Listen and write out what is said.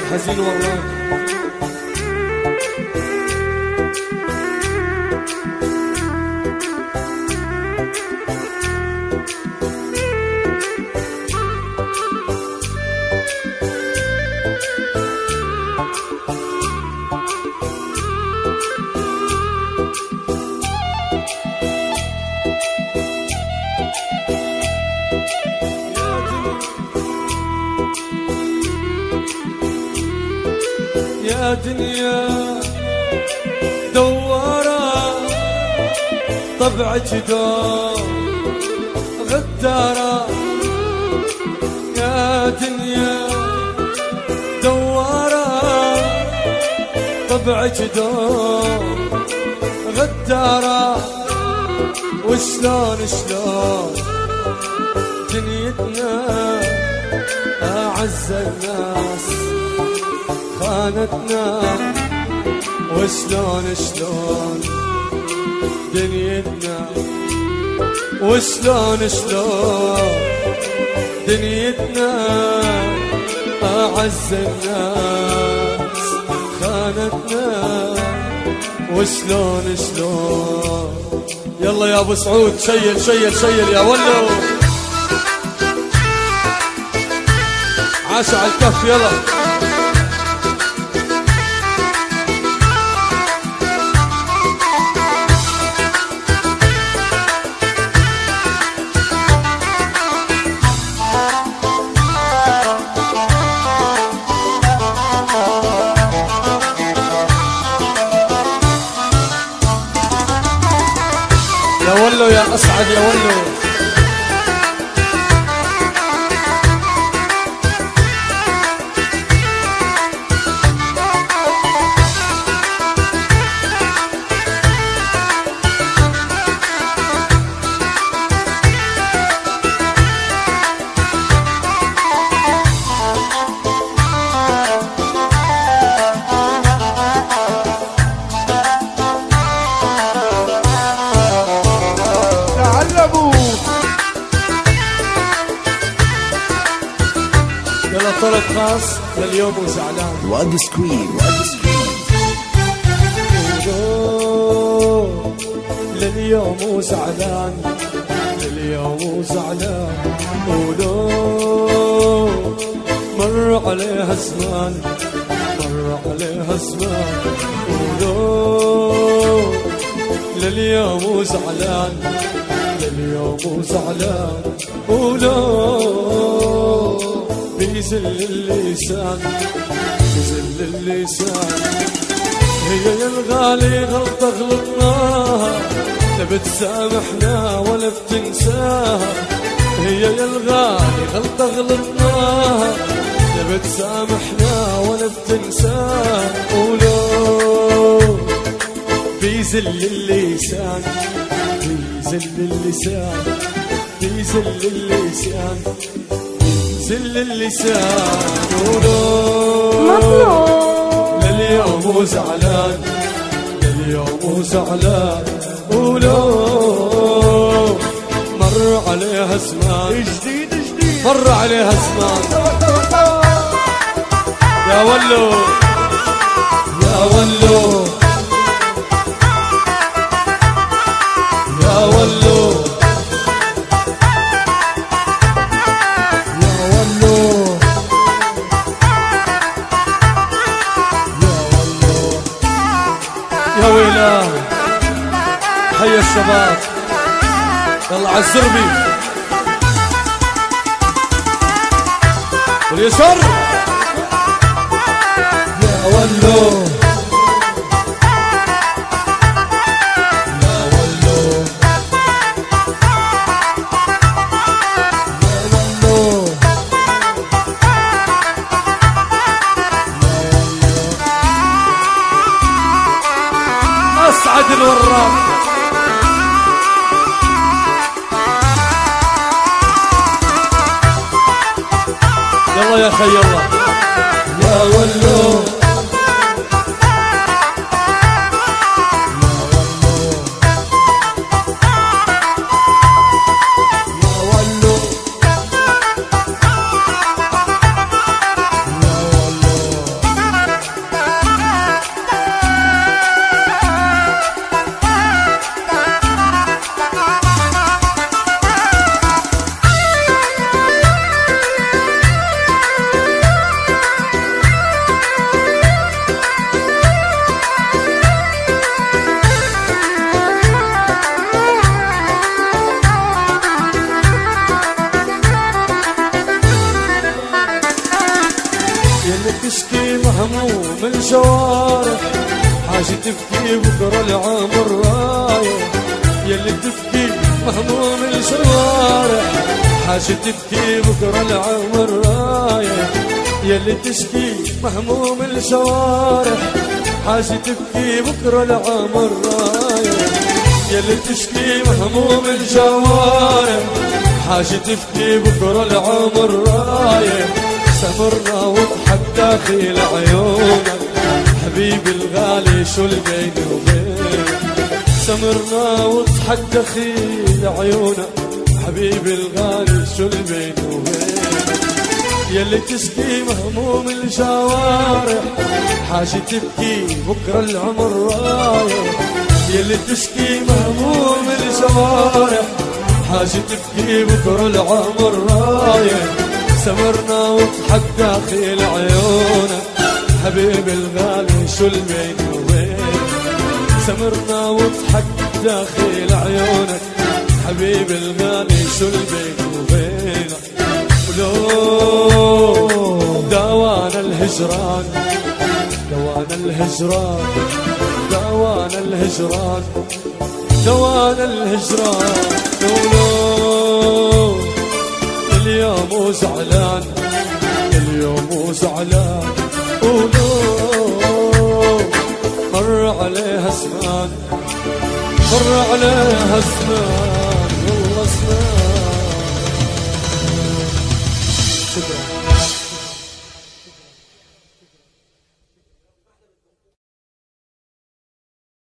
حزين والله. يا دنيا دوارة طبعك دور غدارة، يا دنيا دوارة طبعك دور غدارة. وشلون شلون دنيتنا أعز الناس خانتنا، وشلون شلون دنيتنا، وشلون شلون دنيتنا أعز الناس خانتنا، وشلون شلون. يلا يا ابو سعود شيل شيل شيل يا ولو، عاش على الكف يلا. يا ولو يا أسعد يا ولو. يلا طلب خاص لليوم وزعلان. واد سكرين واد سكرين لليوم وزعلان، لليوم وزعلان. ولو مر عليها زمان، مر عليها زمان. ولو لليوم وزعلان، لليوم وزعلان. ولو بيزل اللسان، بيزل اللسان. هي يا الغالي غلطة غلطناها، لا بتسامحنا ولا بتنساها. هي يا الغالي غلطة غلطناها، لا بتسامحنا ولا بتنساها. ولو بيزل اللسان، بيزل اللسان، بيزل اللسان، بيزل اللسان. ولو لليوم وزعلان، لليوم وزعلان. ولو مر عليها زمان، جديد جديد مر عليها زمان. يا ولو يا ولو يا ولو يا ولو يا ويلاه. حي الشباب يلا عالزربي واليسر. يا ولو يا ولو يا ولو أسعد الوراق. يلا يا خي يلا يا ولو يا ولو من شوارع حاجة تبكي بكرة العمر رايح يلي تبكي مهموم الشوارع حاجة تبكي بكرة العمر رايح يلي تشكي مهموم الشوارع حاجة تبكي بكرة العمر رايح يلي تشكي مهموم الشوارع حاجة تبكي بكرة العمر رايح سمرنا وضحك داخل عيونك حبيبي الغالي شو البيني وبينك سمرنا وضحك داخل عيونك حبيبي الغالي شو البيني وبينك يلي تشكي مهموم الشوارع حاجة تبكي بكرة العمر رايح يلي تشكي مهموم الشوارع حاجة تبكي بكرة العمر رايح سمرنا وضحك داخل عيونك حبيبي الغالي شو البيني وبينك سمرنا وضحك داخل عيونك حبيبي الغالي شو البيني وبينك ولو داوانا الهجران دوانا الهجران دوانا الهجران دوانا الهجران ولو اليوم زعلان اليوم زعلان ولو مر عليها زمان مر عليها زمان